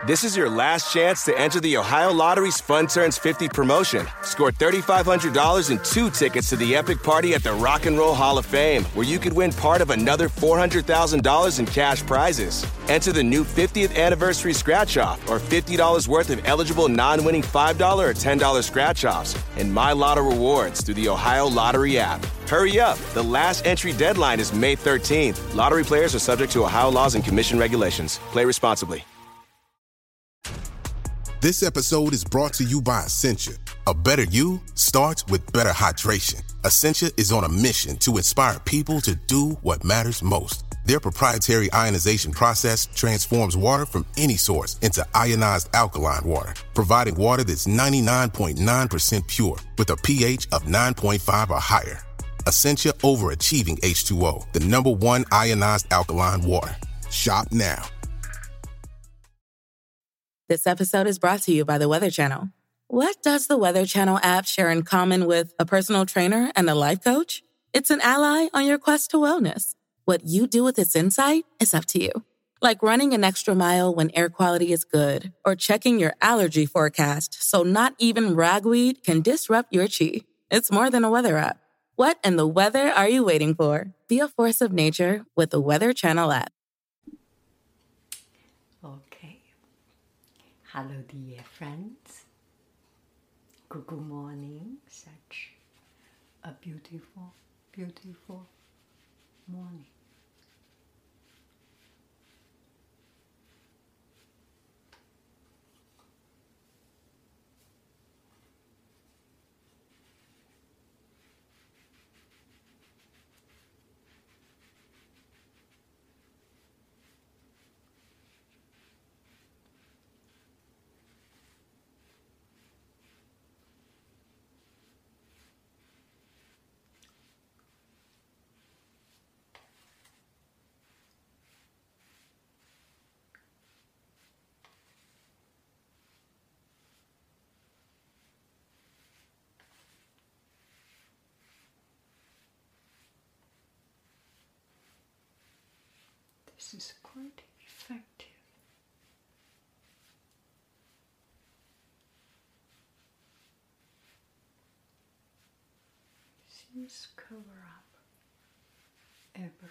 This is your last chance to enter the Ohio Lottery's Fun Turns 50 promotion. Score $3,500 and 2 tickets to the epic party at the Rock and Roll Hall of Fame, where you could win part of another $400,000 in cash prizes. Enter the new 50th anniversary scratch-off or $50 worth of eligible non-winning $5 or $10 scratch-offs and My Lotto rewards through the Ohio Lottery app. Hurry up. The last entry deadline is May 13th. Lottery players are subject to Ohio laws and commission regulations. Play responsibly. This episode is brought to you by Essentia. A better you starts with better hydration. Essentia is on a mission to inspire people to do what matters most. Their proprietary ionization process transforms water from any source into ionized alkaline water, providing water that's 99.9% pure with a pH of 9.5 or higher. Essentia overachieving H2O, the #1 ionized alkaline water. Shop now. This episode is brought to you by the Weather Channel. What does the Weather Channel app share in common with a personal trainer and a life coach? It's an ally on your quest to wellness. What you do with its insight is up to you. Like running an extra mile when air quality is good, or checking your allergy forecast so not even ragweed can disrupt your chi. It's more than a weather app. What in the weather are you waiting for? Be a force of nature with the Weather Channel app. Okay. Hello, dear friends. Good morning. Such a beautiful, beautiful morning. This is quite effective. Seems cover up everything.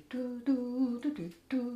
do do do do do